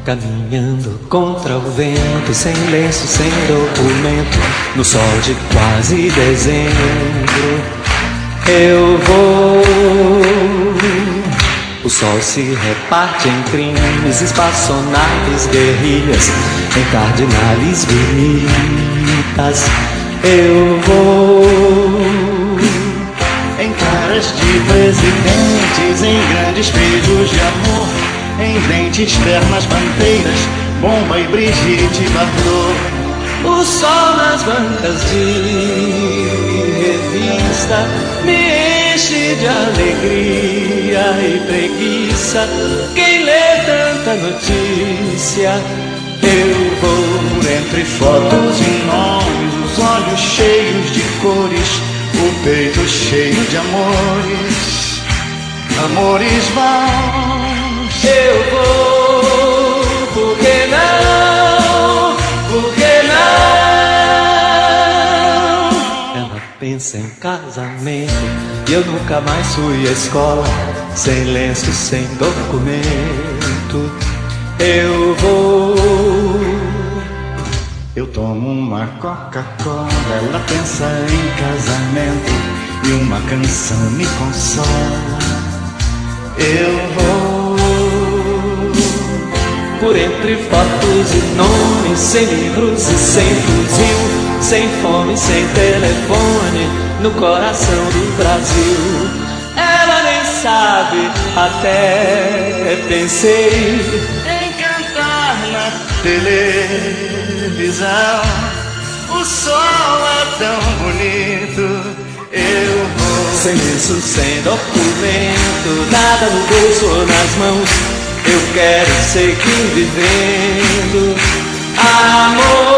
Caminhando contra o vento, sem lenço, sem documento, no sol de quase dezembro, eu vou. O sol se reparte em crimes, espaçonaves, guerrilhas, em cardinales bonitas, eu vou. Em caras de presidentes, em grandes beijos de amor, em dentes, pernas, bandeiras, Bomba e Brigitte Bardot. O sol nas bancas de revista me enche de alegria e preguiça. Quem lê tanta notícia, eu vou. Entre fotos e nomes, os olhos cheios de cores, o peito cheio de amores, amores vãos. Eu vou, por que não? Por que não? Ela pensa em casamento e eu nunca mais fui à escola, sem lenço, sem documento. Eu vou. Eu tomo uma Coca-Cola, ela pensa em casamento e uma canção me consola. Eu vou. Por entre fotos e nomes, sem livros e sem fuzil, sem fome, sem telefone, no coração do Brasil. Ela nem sabe, até pensei em cantar na televisão. O sol é tão bonito, eu vou. Sem isso, sem documento, nada no bolso ou nas mãos, eu quero seguir vivendo amor.